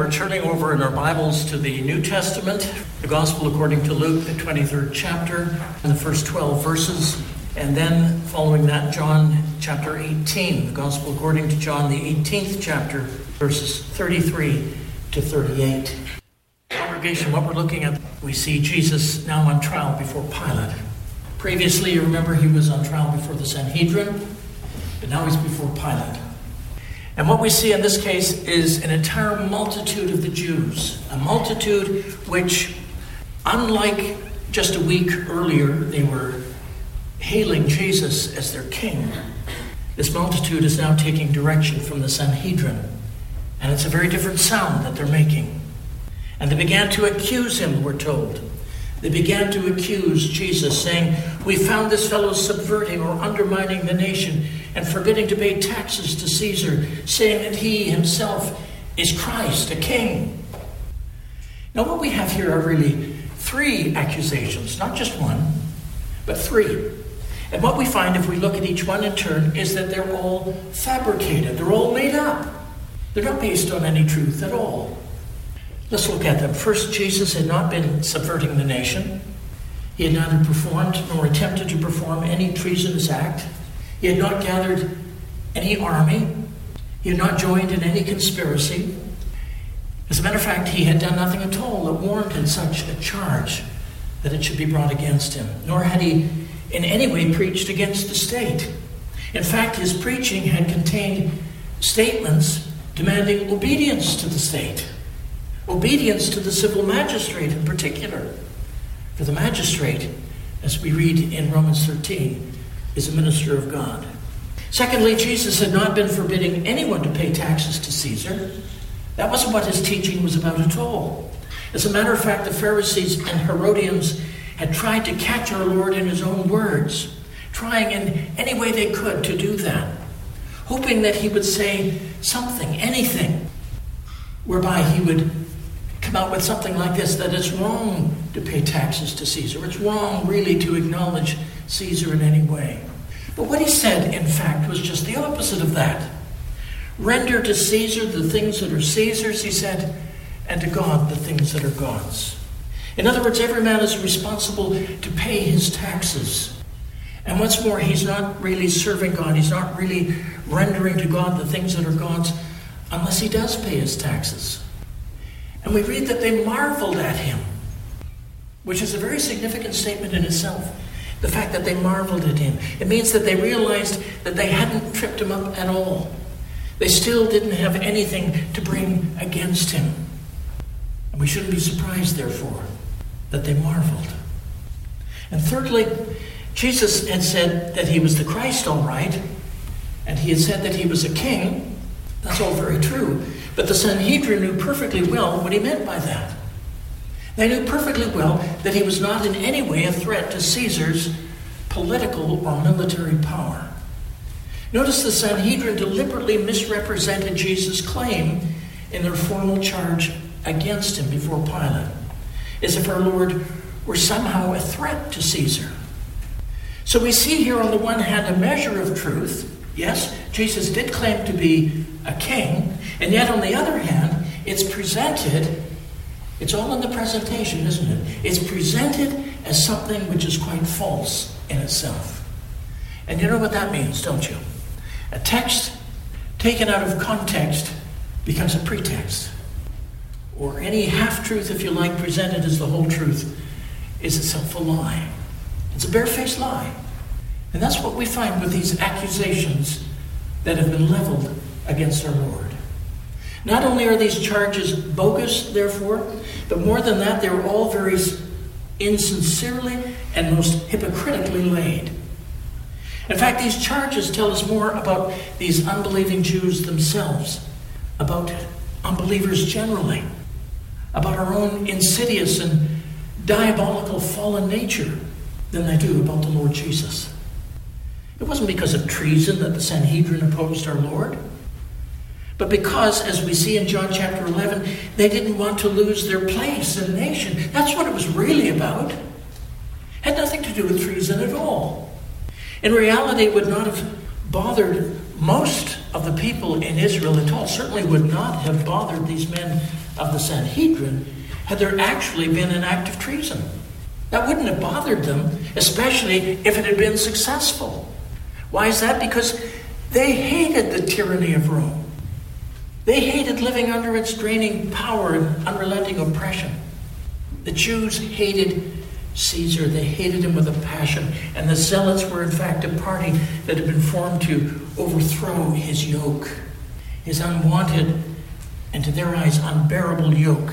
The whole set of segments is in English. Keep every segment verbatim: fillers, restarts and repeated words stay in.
we're turning over in our Bibles to the New Testament, the Gospel according to Luke, the twenty-third chapter, and the first twelve verses. And then following that, John chapter eighteen, the Gospel according to John, the eighteenth chapter, verses thirty-three to thirty-eight. Congregation, what we're looking at, we see Jesus now on trial before Pilate. Previously, you remember, he was on trial before the Sanhedrin, but now he's before Pilate. And what we see in this case is an entire multitude of the Jews, a multitude which, unlike just a week earlier, they were hailing Jesus as their king. This multitude is now taking direction from the Sanhedrin, and it's a very different sound that they're making. And they began to accuse him, we're told. They began to accuse Jesus, saying, "We found this fellow subverting or undermining the nation and forgetting to pay taxes to Caesar, saying that he himself is Christ, a king." Now what we have here are really three accusations, not just one, but three. And what we find if we look at each one in turn is that they're all fabricated. They're all made up. They're not based on any truth at all. Let's look at them. First, Jesus had not been subverting the nation. He had neither performed nor attempted to perform any treasonous act. He had not gathered any army. He had not joined in any conspiracy. As a matter of fact, he had done nothing at all that warranted such a charge that it should be brought against him. Nor had he in any way preached against the state. In fact, his preaching had contained statements demanding obedience to the state. Obedience to the civil magistrate in particular. For the magistrate, as we read in Romans thirteen, is a minister of God. Secondly, Jesus had not been forbidding anyone to pay taxes to Caesar. That wasn't what his teaching was about at all. As a matter of fact, the Pharisees and Herodians had tried to catch our Lord in his own words, trying in any way they could to do that, hoping that he would say something, anything, whereby he would come out with something like this, that it's wrong to pay taxes to Caesar. It's wrong, really, to acknowledge Caesar in any way. But what he said, in fact, was just the opposite of that. Render to Caesar the things that are Caesar's, he said, and to God the things that are God's. In other words, every man is responsible to pay his taxes. And what's more, he's not really serving God. He's not really rendering to God the things that are God's unless he does pay his taxes. And we read that they marveled at him, which is a very significant statement in itself. The fact that they marveled at him. It means that they realized that they hadn't tripped him up at all. They still didn't have anything to bring against him. And we shouldn't be surprised, therefore, that they marveled. And thirdly, Jesus had said that he was the Christ, all right, and he had said that he was a king. That's all very true. But the Sanhedrin knew perfectly well what he meant by that. They knew perfectly well that he was not in any way a threat to Caesar's political or military power. Notice the Sanhedrin deliberately misrepresented Jesus' claim in their formal charge against him before Pilate, as if our Lord were somehow a threat to Caesar. So we see here on the one hand a measure of truth. Yes, Jesus did claim to be a king, and yet on the other hand, it's presented, it's all in the presentation, isn't it? It's presented as something which is quite false in itself. And you know what that means, don't you? A text taken out of context becomes a pretext. Or any half-truth, if you like, presented as the whole truth is itself a lie. It's a barefaced lie. And that's what we find with these accusations that have been leveled against our Lord. Not only are these charges bogus, therefore, but more than that, they're all very insincerely and most hypocritically laid. In fact, these charges tell us more about these unbelieving Jews themselves, about unbelievers generally, about our own insidious and diabolical fallen nature than they do about the Lord Jesus. It wasn't because of treason that the Sanhedrin opposed our Lord, but because, as we see in John chapter eleven, they didn't want to lose their place in the nation. That's what it was really about. It had nothing to do with treason at all. In reality, it would not have bothered most of the people in Israel at all. Certainly would not have bothered these men of the Sanhedrin had there actually been an act of treason. That wouldn't have bothered them, especially if it had been successful. Why is that? Because they hated the tyranny of Rome. They hated living under its draining power and unrelenting oppression. The Jews hated Caesar. They hated him with a passion. And the Zealots were in fact a party that had been formed to overthrow his yoke, his unwanted and to their eyes unbearable yoke,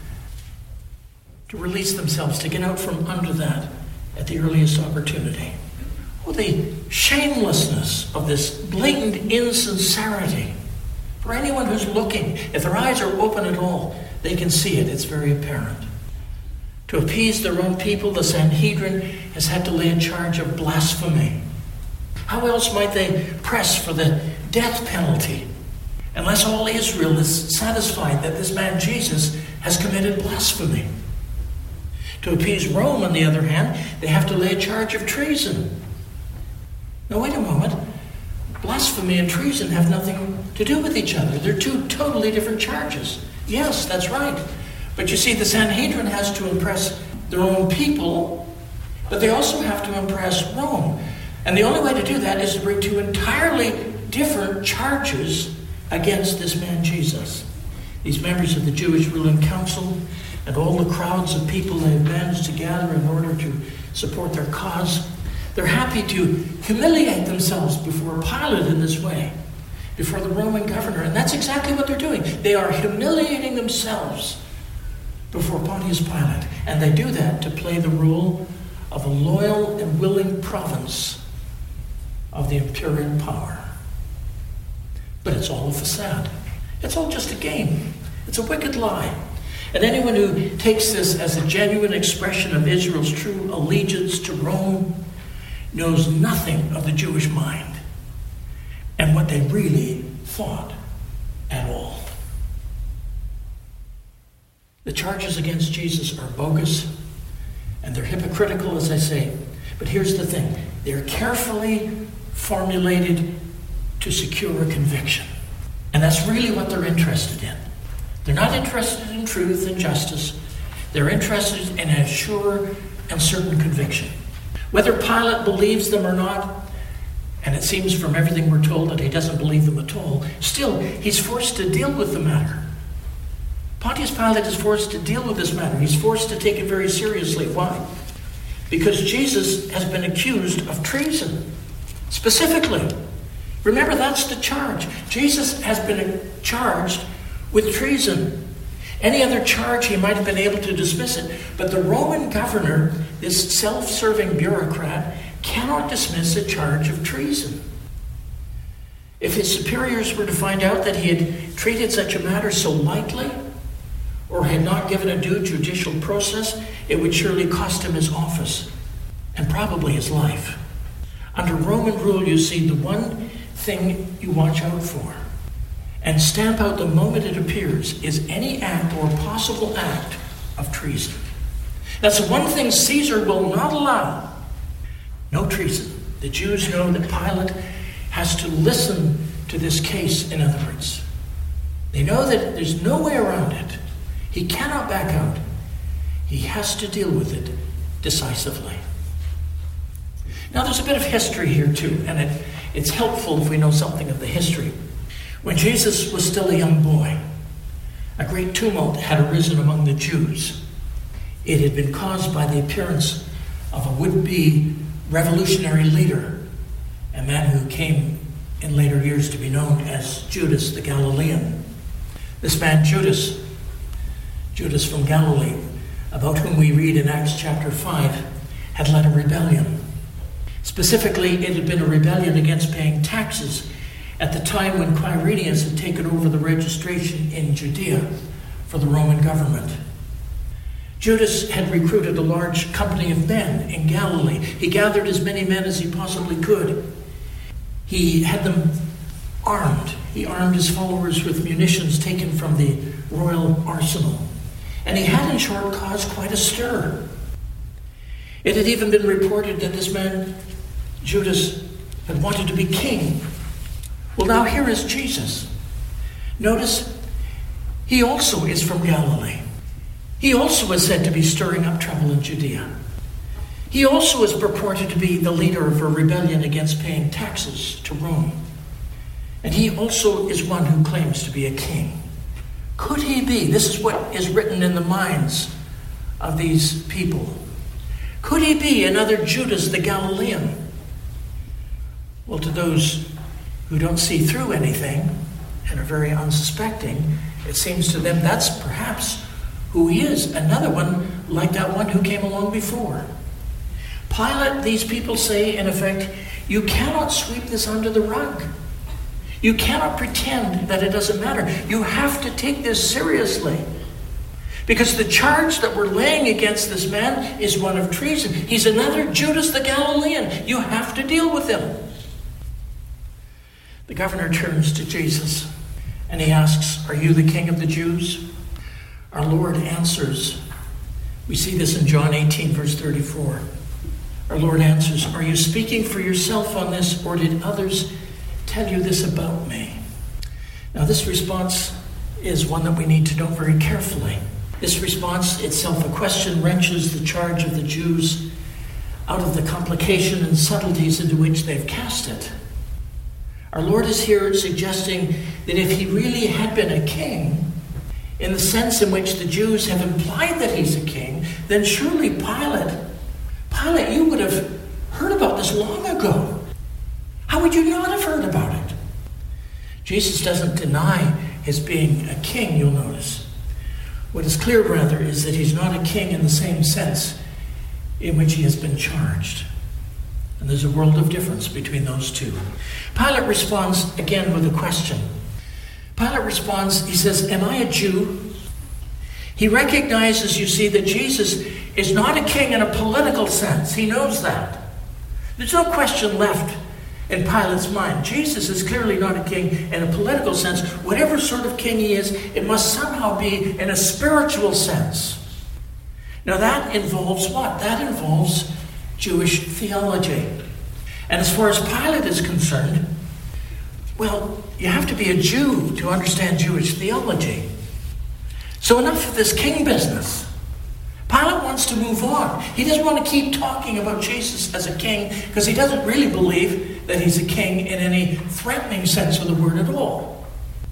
to release themselves, to get out from under that at the earliest opportunity. Oh, the shamelessness of this blatant insincerity. For anyone who's looking, if their eyes are open at all, they can see it. It's very apparent. To appease their own people, the Sanhedrin has had to lay a charge of blasphemy. How else might they press for the death penalty unless all Israel is satisfied that this man Jesus has committed blasphemy? To appease Rome, on the other hand, they have to lay a charge of treason. Now, wait a moment. Blasphemy and treason have nothing to do with each other. They're two totally different charges. Yes, that's right. But you see, the Sanhedrin has to impress their own people, but they also have to impress Rome. And the only way to do that is to bring two entirely different charges against this man Jesus. These members of the Jewish ruling council and all the crowds of people they have managed to gather in order to support their cause, they're happy to humiliate themselves before Pilate in this way, before the Roman governor. And that's exactly what they're doing. They are humiliating themselves before Pontius Pilate. And they do that to play the role of a loyal and willing province of the imperial power. But it's all a facade. It's all just a game. It's a wicked lie. And anyone who takes this as a genuine expression of Israel's true allegiance to Rome knows nothing of the Jewish mind and what they really thought at all. The charges against Jesus are bogus and they're hypocritical, as I say. But here's the thing. They're carefully formulated to secure a conviction. And that's really what they're interested in. They're not interested in truth and justice. They're interested in a sure and certain conviction. Whether Pilate believes them or not, and it seems from everything we're told that he doesn't believe them at all, still, he's forced to deal with the matter. Pontius Pilate is forced to deal with this matter. He's forced to take it very seriously. Why? Because Jesus has been accused of treason. Specifically, remember, that's the charge. Jesus has been charged with treason. Any other charge, he might have been able to dismiss it. But the Roman governor, this self-serving bureaucrat, cannot dismiss a charge of treason. If his superiors were to find out that he had treated such a matter so lightly, or had not given a due judicial process, it would surely cost him his office, and probably his life. Under Roman rule, you see, the one thing you watch out for and stamp out the moment it appears is any act or possible act of treason. That's the one thing Caesar will not allow. No treason. The Jews know that Pilate has to listen to this case, in other words. They know that there's no way around it. He cannot back out. He has to deal with it decisively. Now, there's a bit of history here, too, and it, it's helpful if we know something of the history. When Jesus was still a young boy, a great tumult had arisen among the Jews. It had been caused by the appearance of a would-be revolutionary leader, a man who came in later years to be known as Judas the Galilean. This man, Judas, Judas from Galilee, about whom we read in Acts chapter five, had led a rebellion. Specifically, it had been a rebellion against paying taxes at the time when Quirinius had taken over the registration in Judea for the Roman government. Judas had recruited a large company of men in Galilee. He gathered as many men as he possibly could. He had them armed. He armed his followers with munitions taken from the royal arsenal. And he had, in short, caused quite a stir. It had even been reported that this man, Judas, had wanted to be king Well, now here is Jesus. Notice, he also is from Galilee. He also is said to be stirring up trouble in Judea. He also is purported to be the leader of a rebellion against paying taxes to Rome. And he also is one who claims to be a king. Could he be? This is what is written in the minds of these people. Could he be another Judas the Galilean? Well, to those who don't see through anything and are very unsuspecting, it seems to them that's perhaps who he is. Another one like that one who came along before. Pilate, these people say, in effect, you cannot sweep this under the rug. You cannot pretend that it doesn't matter. You have to take this seriously. Because the charge that we're laying against this man is one of treason. He's another Judas the Galilean. You have to deal with him. The governor turns to Jesus and he asks, are you the king of the Jews? Our Lord answers. We see this in John eighteen, verse thirty-four. Our Lord answers, are you speaking for yourself on this, or did others tell you this about me? Now this response is one that we need to note very carefully. This response itself, a question, wrenches the charge of the Jews out of the complication and subtleties into which they've cast it. Our Lord is here suggesting that if he really had been a king, in the sense in which the Jews have implied that he's a king, then surely Pilate, Pilate, you would have heard about this long ago. How would you not have heard about it? Jesus doesn't deny his being a king, you'll notice. What is clear, rather, is that he's not a king in the same sense in which he has been charged. And there's a world of difference between those two. Pilate responds again with a question. Pilate responds, he says, am I a Jew? He recognizes, you see, that Jesus is not a king in a political sense. He knows that. There's no question left in Pilate's mind. Jesus is clearly not a king in a political sense. Whatever sort of king he is, it must somehow be in a spiritual sense. Now that involves what? That involves Jewish theology. And as far as Pilate is concerned, well, you have to be a Jew to understand Jewish theology. So enough of this king business. Pilate wants to move on. He doesn't want to keep talking about Jesus as a king because he doesn't really believe that he's a king in any threatening sense of the word at all.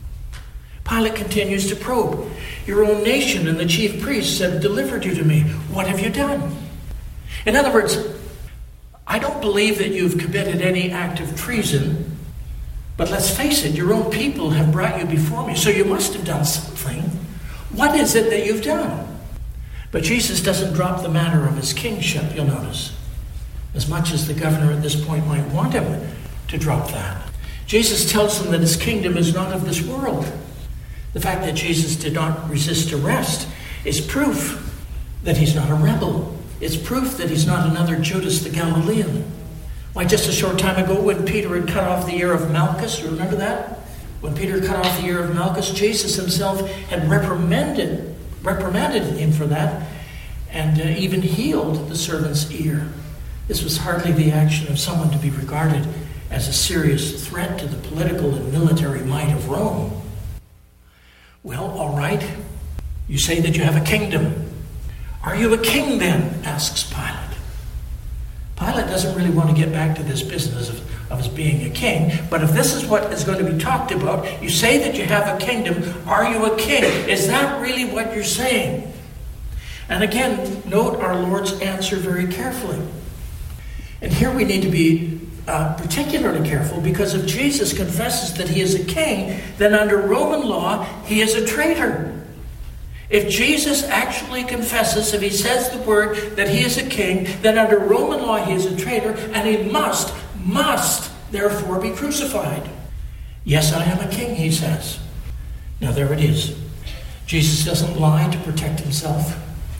Pilate continues to probe. Your own nation and the chief priests have delivered you to me. What have you done? In other words, I don't believe that you've committed any act of treason, but let's face it, your own people have brought you before me, so you must have done something. What is it that you've done? But Jesus doesn't drop the matter of his kingship, you'll notice, as much as the governor at this point might want him to drop that. Jesus tells them that his kingdom is not of this world. The fact that Jesus did not resist arrest is proof that he's not a rebel. It's proof that he's not another Judas the Galilean. Why, just a short time ago when Peter had cut off the ear of Malchus, you remember that? When Peter cut off the ear of Malchus, Jesus himself had reprimanded reprimanded him for that, and uh, even healed the servant's ear. This was hardly the action of someone to be regarded as a serious threat to the political and military might of Rome. Well, all right, you say that you have a kingdom. Are you a king then? Asks Pilate. Pilate doesn't really want to get back to this business of of his being a king, but if this is what is going to be talked about, you say that you have a kingdom, are you a king? Is that really what you're saying? And again, note our Lord's answer very carefully. And here we need to be uh, particularly careful, because if Jesus confesses that he is a king, then under Roman law, he is a traitor. If Jesus actually confesses, if he says the word that he is a king, then under Roman law he is a traitor, and he must must therefore be crucified. Yes, I am a king, he says. Now there it is. Jesus doesn't lie to protect himself,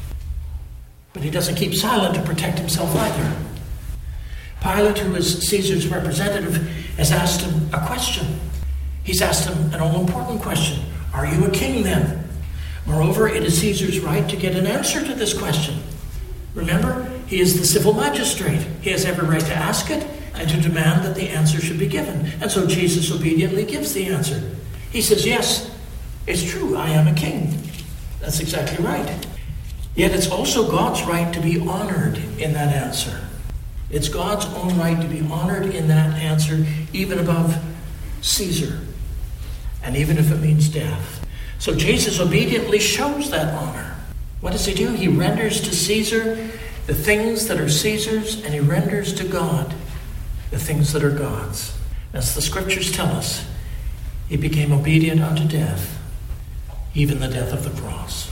but he doesn't keep silent to protect himself either. Pilate, who is Caesar's representative, has asked him a question. He's asked him an all-important question. Are you a king then? Moreover, it is Caesar's right to get an answer to this question. Remember, he is the civil magistrate. He has every right to ask it. and to demand that the answer should be given. And so Jesus obediently gives the answer. He says, yes, it's true, I am a king. That's exactly right. Yet it's also God's right to be honored in that answer. It's God's own right to be honored in that answer, even above Caesar, and even if it means death. So Jesus obediently shows that honor. What does he do? He renders to Caesar the things that are Caesar's, and he renders to God the things that are God's. As the scriptures tell us, he became obedient unto death, even the death of the cross.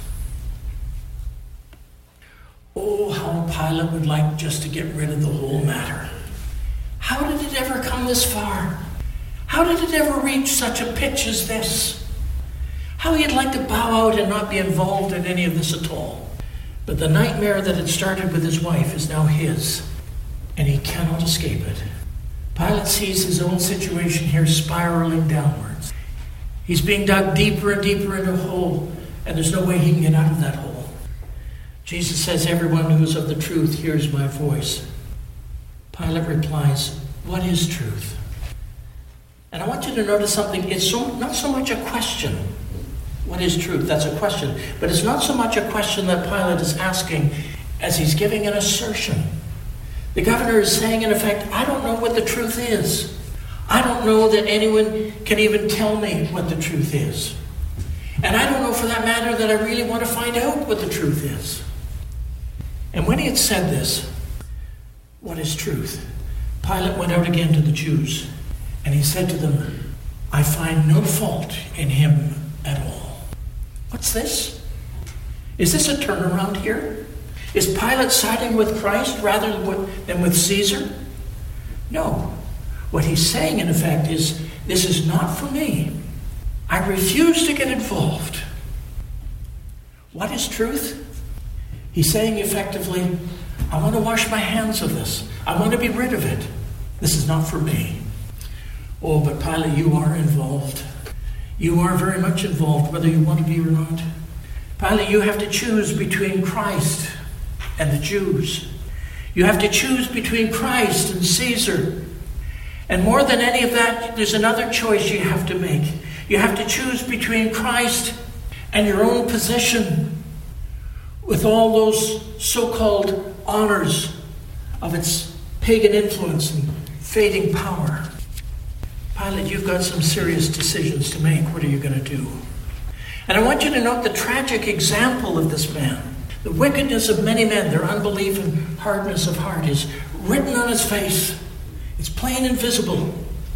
Oh, how Pilate would like just to get rid of the whole matter. How did it ever come this far? How did it ever reach such a pitch as this? How he'd like to bow out and not be involved in any of this at all. But the nightmare that had started with his wife is now his, and he cannot escape it. Pilate sees his own situation here spiraling downwards. He's being dug deeper and deeper into a hole, and there's no way he can get out of that hole. Jesus says, everyone who is of the truth hears my voice. Pilate replies, what is truth? And I want you to notice something. It's so, not so much a question. What is truth? That's a question. But it's not so much a question that Pilate is asking as he's giving an assertion. The governor is saying, in effect, I don't know what the truth is. I don't know that anyone can even tell me what the truth is. And I don't know, for that matter, that I really want to find out what the truth is. And when he had said this, what is truth? Pilate went out again to the Jews, and he said to them, I find no fault in him at all. What's this? Is this a turnaround here? Is Pilate siding with Christ rather than with Caesar? No. What he's saying, in effect, is, this is not for me. I refuse to get involved. What is truth? He's saying effectively, I want to wash my hands of this. I want to be rid of it. This is not for me. Oh, but Pilate, you are involved. You are very much involved, whether you want to be or not. Pilate, you have to choose between Christ and the Jews. You have to choose between Christ and Caesar. And more than any of that, there's another choice you have to make. You have to choose between Christ and your own position with all those so-called honors of its pagan influence and fading power. Pilate, you've got some serious decisions to make. What are you going to do? And I want you to note the tragic example of this man. The wickedness of many men, their unbelief and hardness of heart is written on his face. It's plain and visible.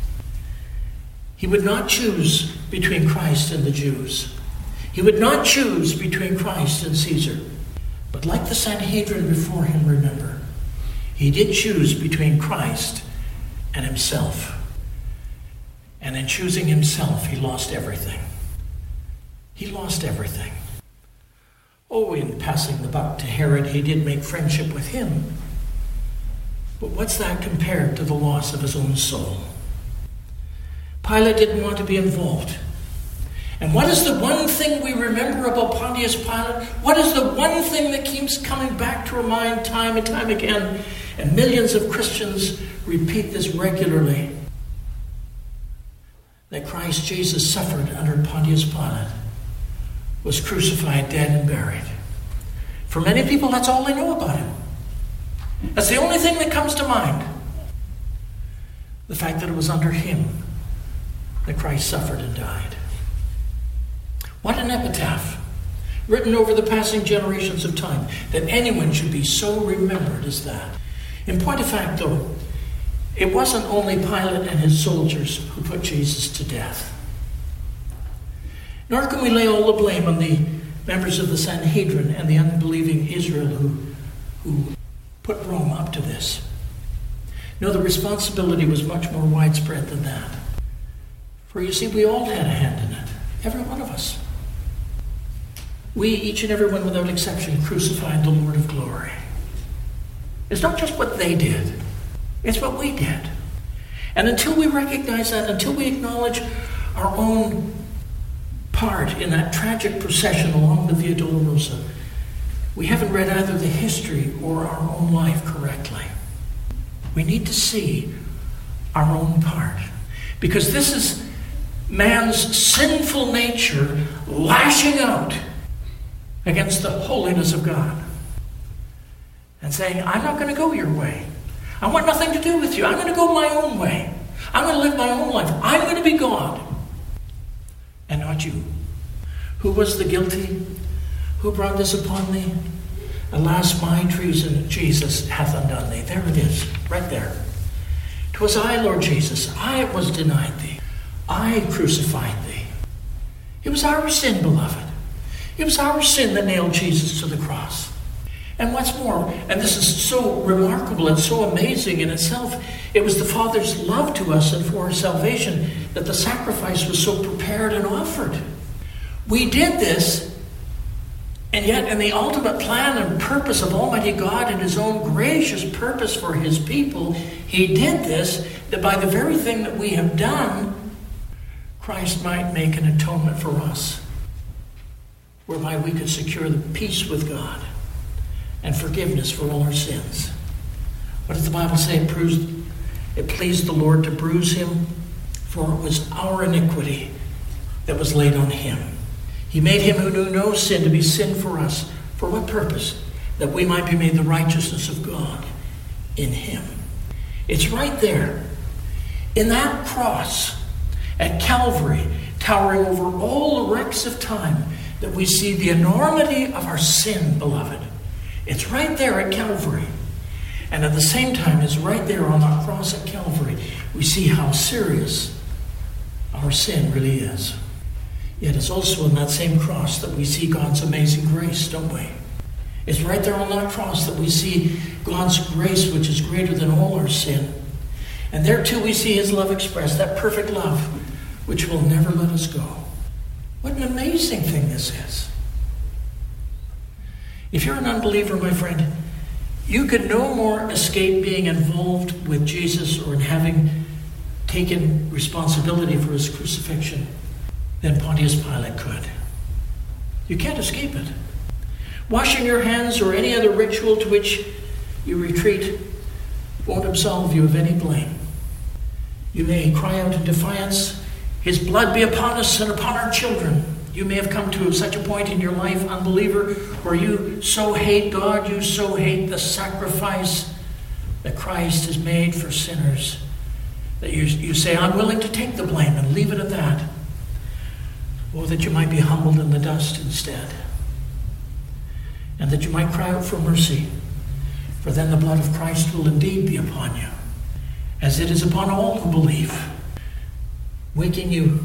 He would not choose between Christ and the Jews. He would not choose between Christ and Caesar. But like the Sanhedrin before him, remember, he did choose between Christ and himself. And in choosing himself, he lost everything. He lost everything. Oh, in passing the buck to Herod, he did make friendship with him. But what's that compared to the loss of his own soul? Pilate didn't want to be involved. And what is the one thing we remember about Pontius Pilate? What is the one thing that keeps coming back to our mind time and time again? And millions of Christians repeat this regularly. That Christ Jesus suffered under Pontius Pilate, was crucified, dead, and buried. For many people, that's all they know about him. That's the only thing that comes to mind. The fact that it was under him that Christ suffered and died. What an epitaph, written over the passing generations of time, that anyone should be so remembered as that. In point of fact, though, it wasn't only Pilate and his soldiers who put Jesus to death. Nor can we lay all the blame on the members of the Sanhedrin and the unbelieving Israel who, who put Rome up to this. No, the responsibility was much more widespread than that. For you see, we all had a hand in it. Every one of us. We, each and every one without exception, crucified the Lord of glory. It's not just what they did. It's what we did. And until we recognize that, until we acknowledge our own part in that tragic procession along the Via Dolorosa, we haven't read either the history or our own life correctly. We need to see our own part. Because this is man's sinful nature lashing out against the holiness of God and saying, I'm not going to go your way. I want nothing to do with you. I'm going to go my own way. I'm going to live my own life. I'm going to be God and not you. Who was the guilty? Who brought this upon thee? Alas, my treason, Jesus, hath undone thee. There it is, right there. 'Twas I, Lord Jesus, I was denied thee. I crucified thee. It was our sin, beloved. It was our sin that nailed Jesus to the cross. And what's more, and this is so remarkable and so amazing in itself, it was the Father's love to us and for our salvation that the sacrifice was so prepared and offered. We did this, and yet in the ultimate plan and purpose of Almighty God and His own gracious purpose for His people, He did this, that by the very thing that we have done, Christ might make an atonement for us, whereby we could secure the peace with God and forgiveness for all our sins. What does the Bible say? It, proves, it pleased the Lord to bruise Him, for it was our iniquity that was laid on Him. He made Him who knew no sin to be sin for us. For what purpose? That we might be made the righteousness of God in Him. It's right there, in that cross at Calvary, towering over all the wrecks of time, that we see the enormity of our sin, beloved. It's right there at Calvary. And at the same time, it's right there on that cross at Calvary, we see how serious our sin really is. Yet it's also in that same cross that we see God's amazing grace, don't we? It's right there on that cross that we see God's grace, which is greater than all our sin. And there too we see His love expressed, that perfect love, which will never let us go. What an amazing thing this is. If you're an unbeliever, my friend, you could no more escape being involved with Jesus or in having taken responsibility for His crucifixion than Pontius Pilate could. You can't escape it. Washing your hands or any other ritual to which you retreat won't absolve you of any blame. You may cry out in defiance, His blood be upon us and upon our children. You may have come to such a point in your life, unbeliever, where you so hate God, you so hate the sacrifice that Christ has made for sinners, that you, you say, I'm willing to take the blame and leave it at that. Oh, that you might be humbled in the dust instead. And that you might cry out for mercy, for then the blood of Christ will indeed be upon you, as it is upon all who believe, waking you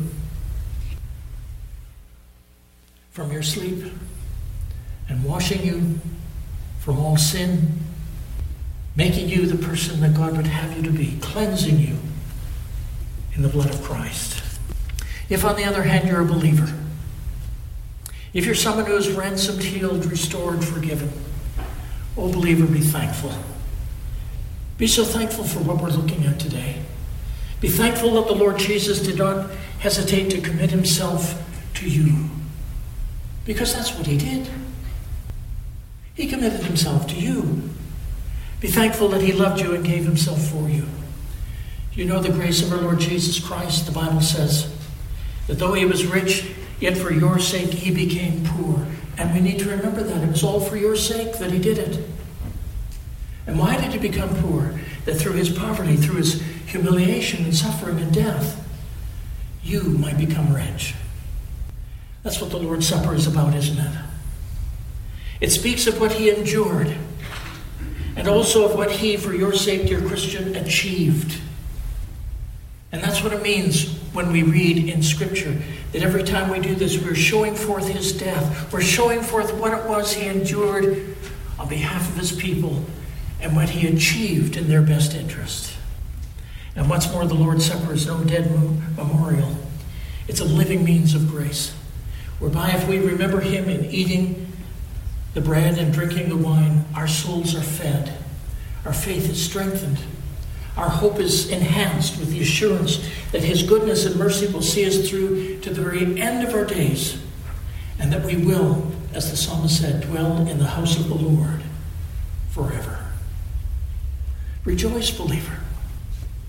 from your sleep and washing you from all sin, making you the person that God would have you to be, cleansing you in the blood of Christ. If, on the other hand, you're a believer, if you're someone who is ransomed, healed, restored, forgiven, oh, believer, be thankful. Be so thankful for what we're looking at today. Be thankful that the Lord Jesus did not hesitate to commit Himself to you, because that's what He did. He committed Himself to you. Be thankful that He loved you and gave Himself for you. You know the grace of our Lord Jesus Christ. The Bible says that though He was rich, yet for your sake He became poor. And we need to remember that. It was all for your sake that He did it. And why did He become poor? That through His poverty, through His humiliation and suffering and death, you might become rich. That's what the Lord's Supper is about, isn't it? It speaks of what He endured, and also of what He, for your sake, dear Christian, achieved. And that's what it means when we read in Scripture, that every time we do this, we're showing forth His death. We're showing forth what it was He endured on behalf of His people and what He achieved in their best interest. And what's more, the Lord's Supper is no dead memorial. It's a living means of grace, whereby if we remember Him in eating the bread and drinking the wine, our souls are fed, our faith is strengthened, our hope is enhanced with the assurance that His goodness and mercy will see us through to the very end of our days, and that we will, as the psalmist said, dwell in the house of the Lord forever. Rejoice, believer.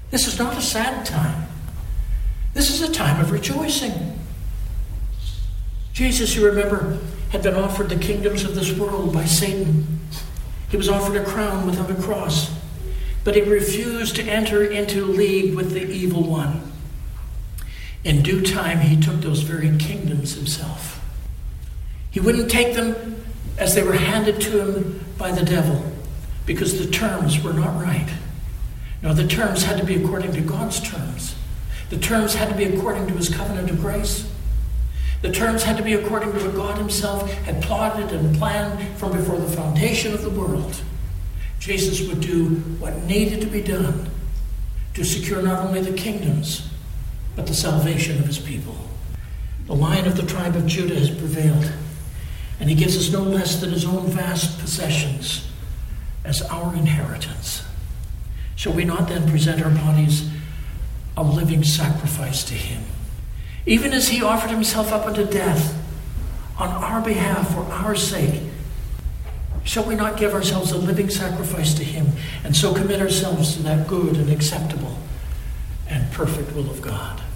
This is not a sad time. This is a time of rejoicing. Jesus, you remember, had been offered the kingdoms of this world by Satan. He was offered a crown without a cross, but he refused to enter into league with the evil one. In due time, he took those very kingdoms himself. He wouldn't take them as they were handed to him by the devil, because the terms were not right. No, the terms had to be according to God's terms. The terms had to be according to his covenant of grace. The terms had to be according to what God himself had plotted and planned from before the foundation of the world. Jesus would do what needed to be done to secure not only the kingdoms, but the salvation of his people. The Lion of the tribe of Judah has prevailed, and he gives us no less than his own vast possessions as our inheritance. Shall we not then present our bodies a living sacrifice to him? Even as he offered himself up unto death on our behalf for our sake, shall we not give ourselves a living sacrifice to him and so commit ourselves to that good and acceptable and perfect will of God?